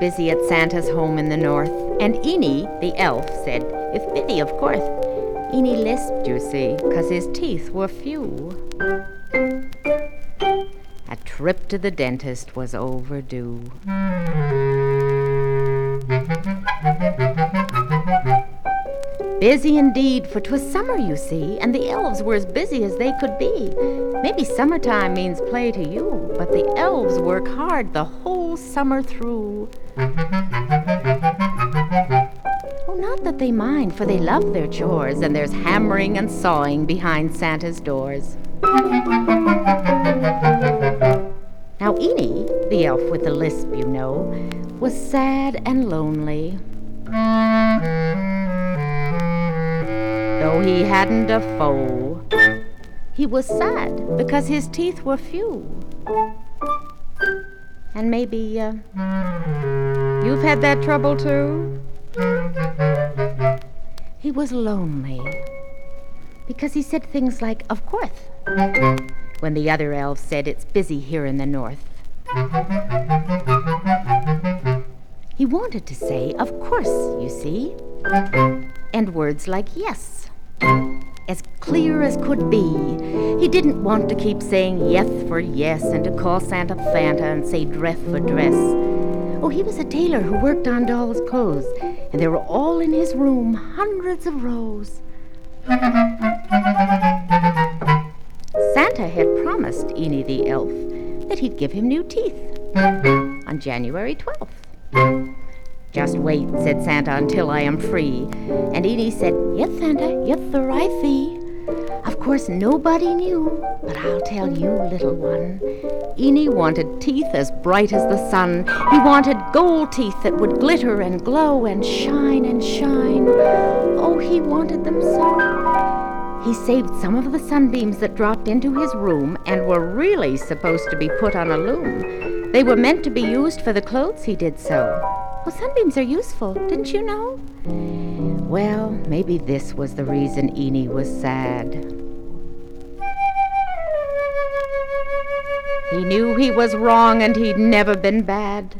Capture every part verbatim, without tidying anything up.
busy at Santa's home in the north, and Eenie, the elf, said, "If biddy, of course." Eenie lisped, you see, 'cause his teeth were few. A trip to the dentist was overdue. Busy indeed, for 'twas summer, you see, and the elves were as busy as they could be. Maybe summertime means play to you, but the elves work hard the whole summer through. Oh, not that they mind, for they love their chores, and there's hammering and sawing behind Santa's doors. Now Eenie, the elf with the lisp, you know, was sad and lonely. Though he hadn't a foe, he was sad because his teeth were few. And maybe uh, you've had that trouble too? He was lonely because he said things like, "Of course," when the other elves said, "It's busy here in the north." He wanted to say, "Of course," you see, and words like "yes," as clear as could be. He didn't want to keep saying "yes" for yes and to call Santa Fanta and say "dress" for dress. Oh, he was a tailor who worked on dolls' clothes, and they were all in his room, hundreds of rows. Santa had promised Eenie the elf that he'd give him new teeth on January twelfth. "Just wait," said Santa, "until I am free." And Eenie said, "Yes, Santa, yes, sir, I see." Of course, nobody knew, but I'll tell you, little one. Eenie wanted teeth as bright as the sun. He wanted gold teeth that would glitter and glow and shine and shine. Oh, he wanted them so. He saved some of the sunbeams that dropped into his room and were really supposed to be put on a loom. They were meant to be used for the clothes he did so. Well, sunbeams are useful, didn't you know? Well, maybe this was the reason Eenie was sad. He knew he was wrong and he'd never been bad.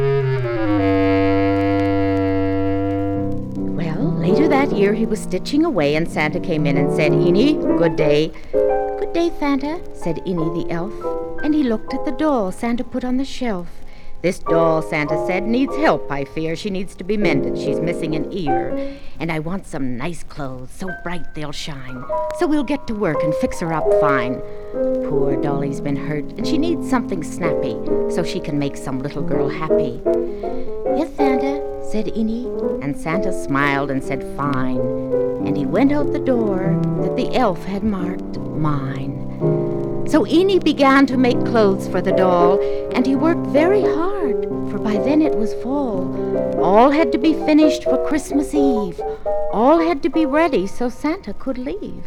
Well, later that year he was stitching away and Santa came in and said, "Eenie, good day." "Good day, Santa," said Eenie the elf, and he looked at the doll Santa put on the shelf. "This doll," Santa said, "needs help, I fear. She needs to be mended. She's missing an ear. And I want some nice clothes, so bright they'll shine. So we'll get to work and fix her up fine. Poor Dolly's been hurt, and she needs something snappy, so she can make some little girl happy." "Yes, Santa," said Eenie, and Santa smiled and said, "Fine." And he went out the door that the elf had marked mine. So Eenie began to make clothes for the doll, and he worked very hard, for by then it was fall. All had to be finished for Christmas Eve. All had to be ready so Santa could leave.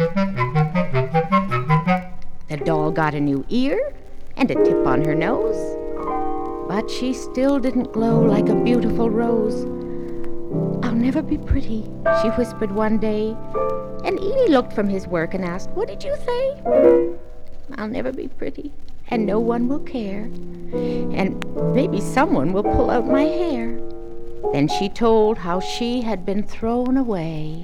The doll got a new ear and a tip on her nose, but she still didn't glow like a beautiful rose. "I'll never be pretty," she whispered one day, and Eenie looked from his work and asked, "What did you say?" "I'll never be pretty, and no one will care, and maybe someone will pull out my hair." Then she told how she had been thrown away.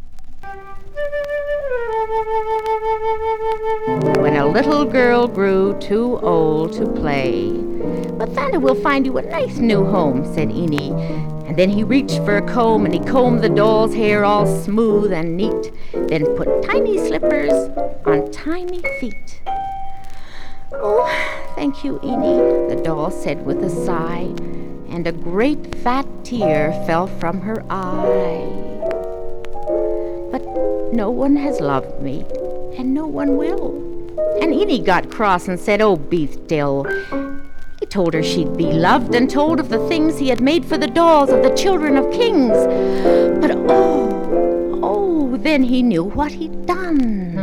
When a little girl grew too old to play. "But Santa will find you a nice new home," said Eenie. And then he reached for a comb and he combed the doll's hair all smooth and neat, then put tiny slippers on tiny feet. "Oh, thank you, Eenie," the doll said with a sigh, and a great fat tear fell from her eye. "But no one has loved me, and no one will." And Eenie got cross and said, "Oh, be still." He told her she'd be loved and told of the things he had made for the dolls of the children of kings. But oh, oh, then he knew what he'd done.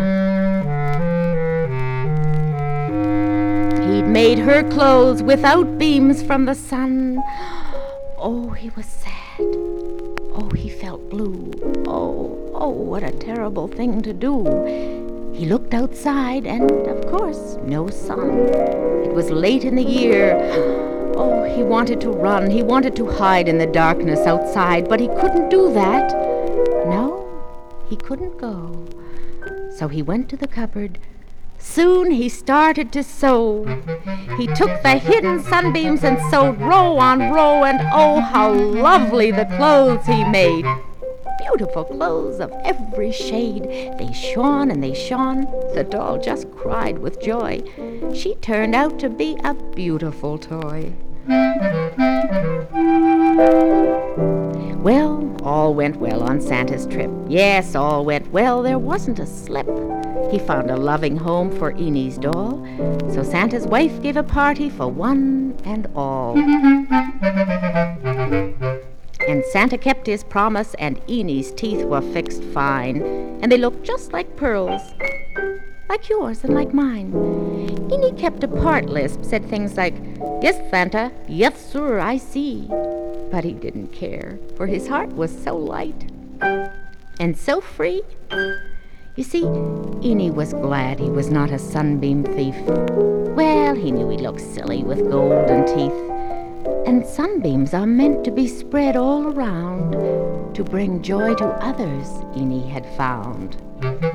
He'd made her clothes without beams from the sun. Oh, he was sad. Oh, he felt blue. Oh, oh, what a terrible thing to do. He looked outside and, of course, no sun. It was late in the year. Oh, he wanted to run, he wanted to hide in the darkness outside, but he couldn't do that. No, he couldn't go. So he went to the cupboard. Soon he started to sew. He took the hidden sunbeams and sewed row on row, and oh, how lovely the clothes he made. Beautiful clothes of every shade. They shone and they shone. The doll just cried with joy. She turned out to be a beautiful toy. Well, all went well on Santa's trip. Yes, all went well. There wasn't a slip. He found a loving home for Enie's doll. So Santa's wife gave a party for one and all. And Santa kept his promise, and Enie's teeth were fixed fine, and they looked just like pearls, like yours and like mine. Enie kept a part lisp, said things like, "Yes, Santa, yes, sir, I see." But he didn't care, for his heart was so light and so free. You see, Enie was glad he was not a sunbeam thief. Well, he knew he looked silly with golden teeth. And sunbeams are meant to be spread all around to bring joy to others, Enie had found.